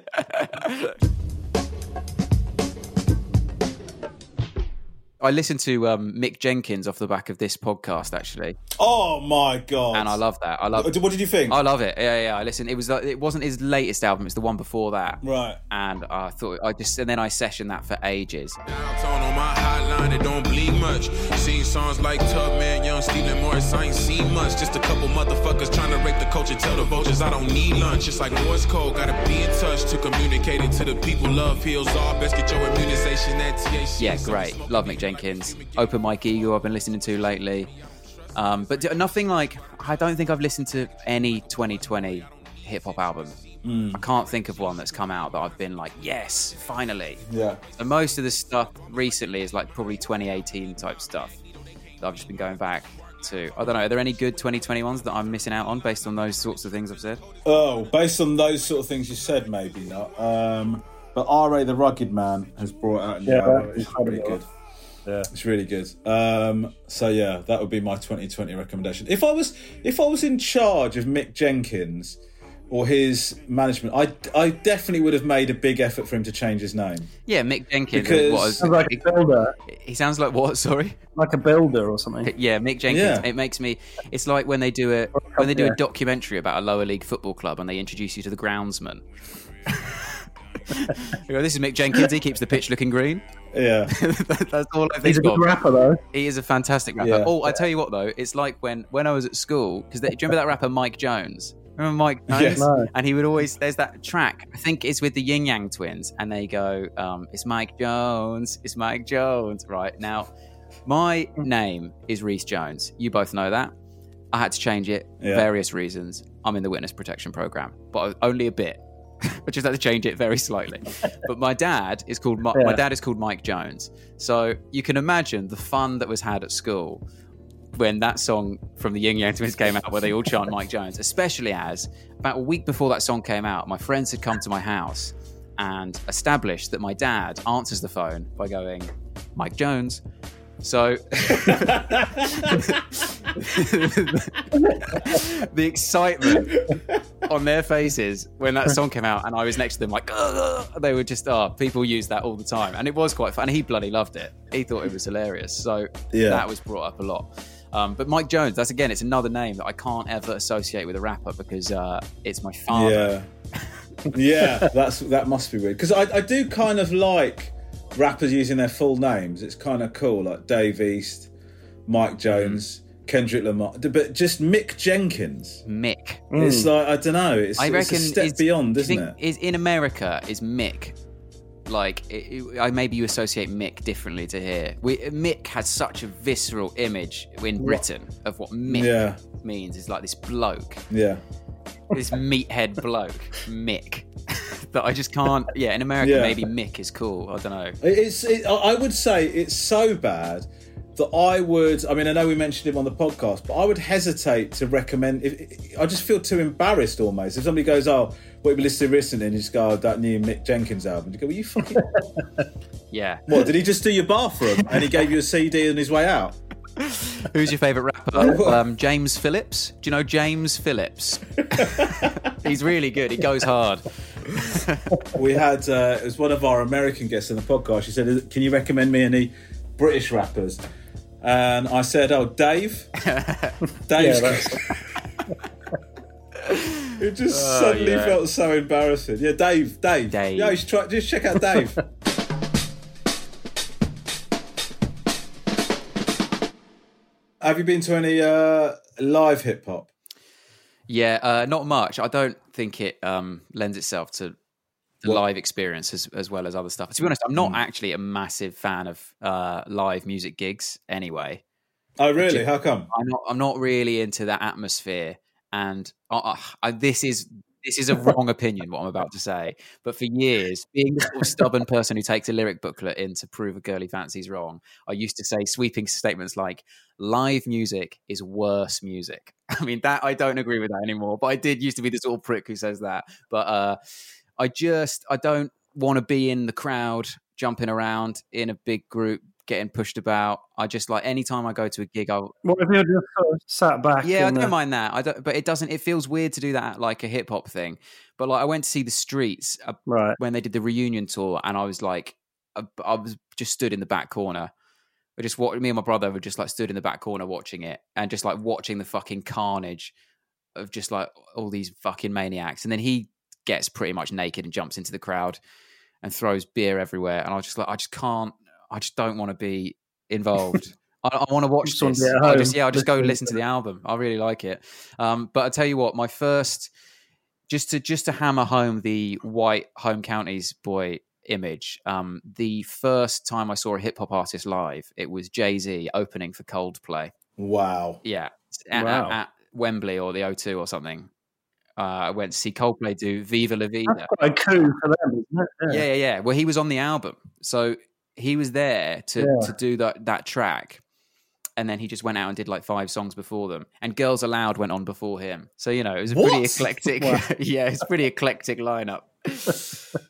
I listened to Mick Jenkins off the back of this podcast, actually. Oh my god! And I love that. What did you think? I love it. Yeah. I listened. It wasn't his latest album. It's the one before that. Right. And I thought and then I sessioned that for ages. Downtown on my hotline, it don't bleed much. Seen songs like Tubman, Young Stealing Morris, I ain't seen much. Just a couple motherfuckers trying to rape the culture. Tell the vultures I don't need lunch. It's like Morse code, gotta be in touch to communicate it to the people. Love heals all. Best get your immunization at THC. Yeah, great. Love Mick Jenkins. Open Mike Eagle I've been listening to lately. But nothing like, I don't think I've listened to any 2020 hip-hop album. I can't think of one that's come out that I've been like, yes, finally. Yeah. And most of the stuff recently is like probably 2018 type stuff that I've just been going back to. I don't know, are there any good 2020 ones that I'm missing out on based on those sorts of things I've said? Oh, based on those sort of things you said, maybe not. But R.A. the Rugged Man has brought out a new album, which is pretty good. Yeah, it's really good. So yeah, that would be my 2020 recommendation. If I was in charge of Mick Jenkins or his management, I definitely would have made a big effort for him to change his name. Yeah, Mick Jenkins. Because sounds like a builder. He sounds like what? Sorry, like a builder or something. Yeah, Mick Jenkins. Yeah. It makes me. It's like when they do a documentary about a lower league football club and they introduce you to the groundsman. You go, this is Mick Jenkins. He keeps the pitch looking green. Yeah, that's all I think. He's a good rapper, though. He is a fantastic rapper. Yeah. Oh, I tell you what, though, it's like when I was at school, because do you remember that rapper Mike Jones? Remember Mike Jones? Yes. No. And he would always, there's that track, I think it's with the Yin Yang Twins, and they go, it's Mike Jones, it's Mike Jones. Right, now, my name is Rhys Jones. You both know that. I had to change it, various reasons. I'm in the witness protection program, but only a bit. I just had to change it very slightly. But my dad is called Mike Jones. So you can imagine the fun that was had at school when that song from the Yin Yang Twins came out, where they all chant Mike Jones, especially as about a week before that song came out, my friends had come to my house and established that my dad answers the phone by going, Mike Jones. So the excitement on their faces when that song came out and I was next to them, like, they were just, people use that all the time. And it was quite fun. He bloody loved it. He thought it was hilarious. So that was brought up a lot. But Mike Jones, it's another name that I can't ever associate with a rapper because it's my father. Yeah, that must be weird. Because I do kind of like rappers using their full names. It's kind of cool, like Dave East, Mike Jones, Kendrick Lamar, but just Mick Jenkins. Mick. It's like, I don't know. It's a step beyond, isn't it? In America, is Mick like? Maybe you associate Mick differently to here. Mick has such a visceral image in Britain of what Mick means. It's like this bloke. Yeah. This meathead bloke, Mick. That I just can't. Yeah, in America, maybe Mick is cool. I don't know. I would say it's so bad that I know we mentioned him on the podcast, but I would hesitate to recommend. I just feel too embarrassed almost. If somebody goes, "Oh, what have you listened to recently?" and you just go, "Oh, that new Mick Jenkins album," you go, "Well, you fucking." Yeah. What, did he just do your bathroom and he gave you a CD on his way out? Who's your favourite rapper? James Phillips. Do you know James Phillips? He's really good. He goes hard. We had it was one of our American guests on the podcast. She said, "Can you recommend me any British rappers?" And I said, "Oh, Dave." Dave's. It just suddenly felt so embarrassing. Yeah, Dave. Yeah, you should just check out Dave. Have you been to any live hip hop? Yeah, not much. I don't think it lends itself to the live experience as well as other stuff. To be honest, I'm not actually a massive fan of live music gigs anyway. Oh, really? How come? I'm not really into that atmosphere. And this is a wrong opinion, what I'm about to say. But for years, being the sort of stubborn person who takes a lyric booklet in to prove a girly fancy's wrong, I used to say sweeping statements like, live music is worse music. I mean, that I don't agree with that anymore, but I did used to be the sort of prick who says that. But I don't want to be in the crowd, jumping around in a big group, getting pushed about. I just like, anytime I go to a gig, what if you're just sort of sat back? Yeah, I don't mind that. But it feels weird to do that at like a hip hop thing. But like, I went to see the Streets when they did the reunion tour, and I was like, I was just stood in the back corner. Me and my brother were just like stood in the back corner watching it, and just like watching the fucking carnage of just like all these fucking maniacs. And then he gets pretty much naked and jumps into the crowd and throws beer everywhere. And I was just like, I just don't want to be involved. I want to watch this. I'll just go listen to the album. I really like it. But I tell you what, my first, just to hammer home the white home counties boy image, the first time I saw a hip hop artist live, it was Jay-Z opening for Coldplay. Wow. Yeah. At Wembley or the O2 or something. I went to see Coldplay do Viva La Vida. That's quite cool for them, isn't it? Yeah. Well, he was on the album. So he was there to do that track. And then he just went out and did like 5 songs before them. And Girls Aloud went on before him. So, it was a pretty eclectic. Yeah, it's a pretty eclectic lineup.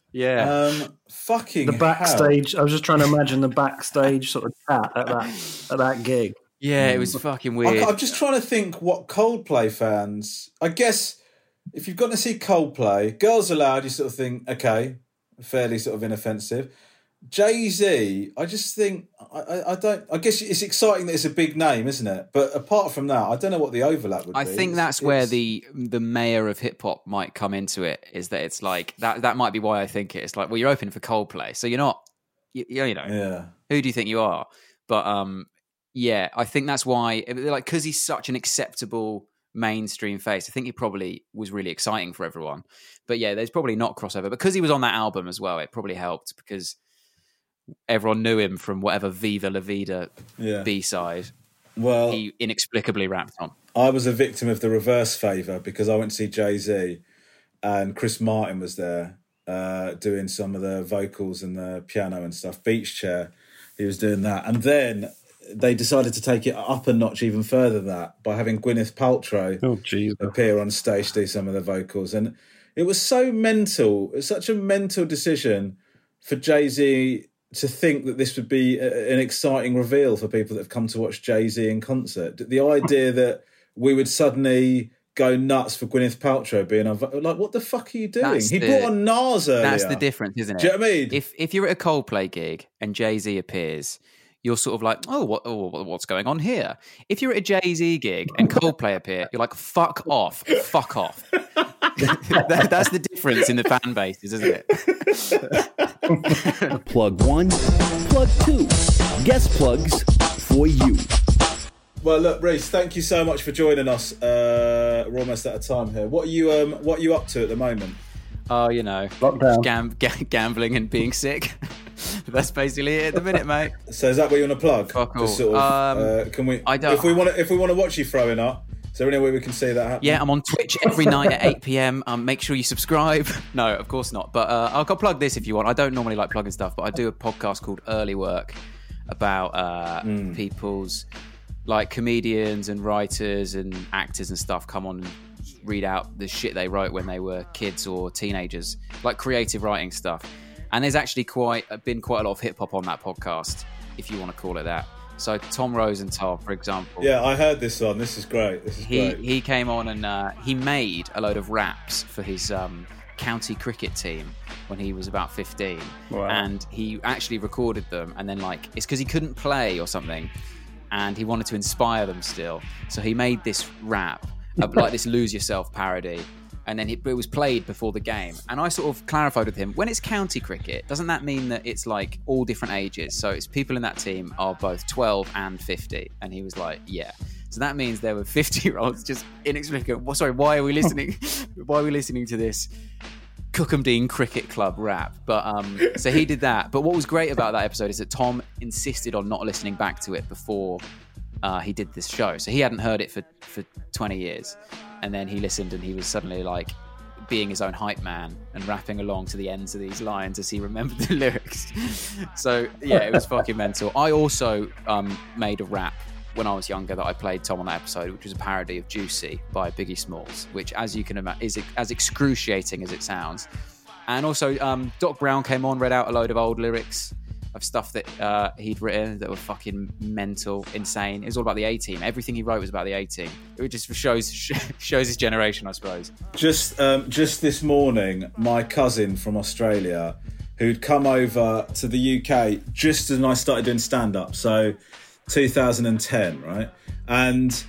Yeah. Fucking the backstage. I was just trying to imagine the backstage sort of chat at that gig. Yeah, it was fucking weird. I'm just trying to think what Coldplay fans. I guess if you've gone to see Coldplay, Girls Aloud, you sort of think, okay, fairly sort of inoffensive. Jay-Z, I just think I don't. I guess it's exciting that it's a big name, isn't it? But apart from that, I don't know what the overlap would be. I think that's where the mayor of hip hop might come into it. Is that it's like that? That might be why I think it. It's like, well, you're open for Coldplay, so you're not. You know. Yeah. Who do you think you are? But yeah, I think that's why. Like, because he's such an acceptable mainstream face, I think he probably was really exciting for everyone. But yeah, there's probably not crossover because he was on that album as well. It probably helped because everyone knew him from whatever Viva La Vida B-side he inexplicably rapped on. I was a victim of the reverse favour because I went to see Jay-Z and Chris Martin was there doing some of the vocals and the piano and stuff. Beach Chair, he was doing that. And then they decided to take it up a notch even further than that by having Gwyneth Paltrow appear on stage to do some of the vocals. And it was so mental. It was such a mental decision for Jay-Z to think that this would be an exciting reveal for people that have come to watch Jay-Z in concert. The idea that we would suddenly go nuts for Gwyneth Paltrow being on... Like, what the fuck are you doing? He brought on Nas earlier. That's the difference, isn't it? Do you know what I mean? If you're at a Coldplay gig and Jay-Z appears, you're sort of like, what's going on here? If you're at a Jay-Z gig and Coldplay appear, you're like, fuck off. That's the difference in the fan bases, isn't it? Plug 1, plug 2. Guest plugs for you. Well, look, Reese, thank you so much for joining us. We're almost out of time here. What are you up to at the moment? Oh, you know, lockdown, gambling and being sick. That's basically it at the minute, mate. So is that what you want to plug? Fuck all. Sort of, can we? I don't. If we want to watch you throwing up, is there any way we can see that happen? Yeah, I'm on Twitch every night at 8 p.m. Make sure you subscribe. No, of course not. But I'll plug this if you want. I don't normally like plugging stuff, but I do a podcast called Early Work about people's, like, comedians and writers and actors and stuff come on and read out the shit they wrote when they were kids or teenagers, like creative writing stuff. And there's actually been quite a lot of hip hop on that podcast, if you want to call it that. So Tom Rosenthal, for example. Yeah, I heard this one. This is great. He came on and he made a load of raps for his county cricket team when he was about 15. Wow. And he actually recorded them. And then, like, it's because he couldn't play or something. And he wanted to inspire them still. So he made this rap, like this Lose Yourself parody. And then it was played before the game. And I sort of clarified with him, when it's county cricket, doesn't that mean that it's like all different ages? So it's people in that team are both 12 and 50. And he was like, yeah. So that means there were 50-year-olds just inexplicably, well, sorry, why are we listening? Why are we listening to this Cookham Cricket Club rap? But so he did that. But what was great about that episode is that Tom insisted on not listening back to it before he did this show. So he hadn't heard it for 20 years. And then he listened and he was suddenly like being his own hype man and rapping along to the ends of these lines as he remembered the lyrics. So yeah, it was fucking mental. I also made a rap when I was younger that I played Tom on that episode, which was a parody of Juicy by Biggie Smalls, which, as you can imagine, is as excruciating as it sounds. And also Doc Brown came on, read out a load of old lyrics of stuff that he'd written that were fucking mental, insane. It was all about the A-Team. Everything he wrote was about the A-Team. It just shows his generation, I suppose. Just this morning, my cousin from Australia, who'd come over to the UK just as I started doing stand-up, so 2010, right? And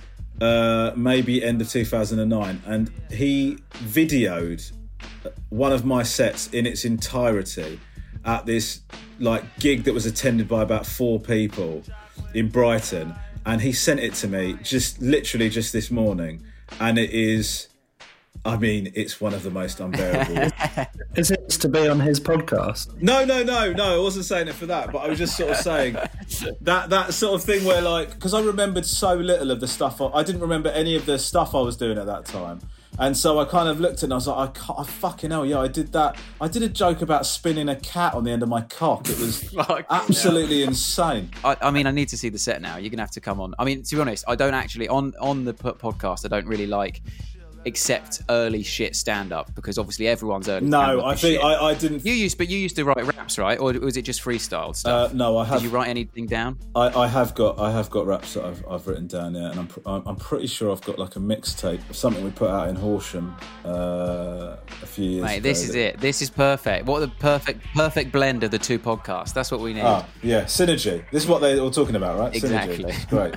maybe end of 2009. And he videoed one of my sets in its entirety at this like gig that was attended by about 4 people in Brighton, and he sent it to me literally just this morning, and it is, I mean, it's one of the most unbearable. Is it to be on his podcast? No, I wasn't saying it for that, but I was just sort of saying that sort of thing where, like, because I remembered so little of the stuff, I didn't remember any of the stuff I was doing at that time. And so I kind of looked at it and I was like, I fucking hell, yeah, I did that. I did a joke about spinning a cat on the end of my cock. It was absolutely insane. I mean, I need to see the set now. You're going to have to come on. I mean, to be honest, I don't actually, on the podcast, I don't really like accept early shit stand-up? Because obviously everyone's early. No, I think I didn't. You used to write raps, right? Or was it just freestyle stuff? No, I have. Did you write anything down? I have got raps that I've written down, yeah, and I'm pretty sure I've got like a mixtape of something we put out in Horsham a few years ago. Mate, this is it. This is perfect. What the perfect blend of the two podcasts. That's what we need. Ah, yeah, synergy. This is what they're all talking about, right? Exactly. Synergy. Great.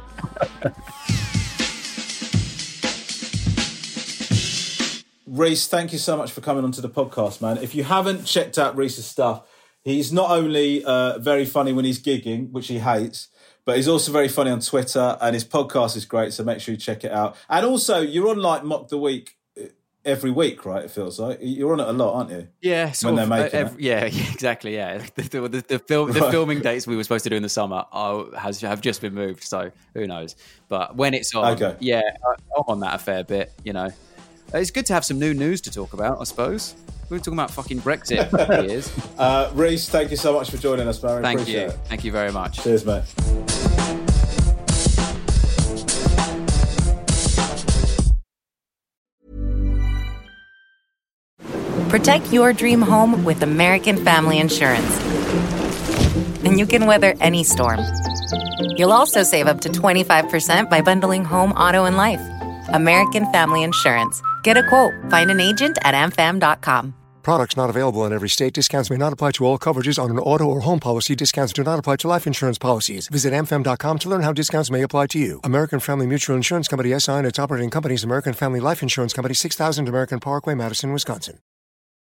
Reese, thank you so much for coming onto the podcast, man. If you haven't checked out Reese's stuff, he's not only very funny when he's gigging, which he hates, but he's also very funny on Twitter, and his podcast is great, so make sure you check it out. And also, you're on like Mock the Week every week, right? It feels like you're on it a lot, aren't you? Yeah, when they're making it. Yeah, exactly. Yeah, the filming dates we were supposed to do in the summer have just been moved, so who knows? But when it's on, yeah, I'm on that a fair bit, you know. It's good to have some new news to talk about, I suppose. We were talking about fucking Brexit for years. Reese, thank you so much for joining us, man. Thank you. Thank you very much. Cheers, mate. Protect your dream home with American Family Insurance. And you can weather any storm. You'll also save up to 25% by bundling home, auto, and life. American Family Insurance. Get a quote. Find an agent at amfam.com. Products not available in every state. Discounts may not apply to all coverages on an auto or home policy. Discounts do not apply to life insurance policies. Visit amfam.com to learn how discounts may apply to you. American Family Mutual Insurance Company, SI, and its operating companies, American Family Life Insurance Company, 6000 American Parkway, Madison, Wisconsin.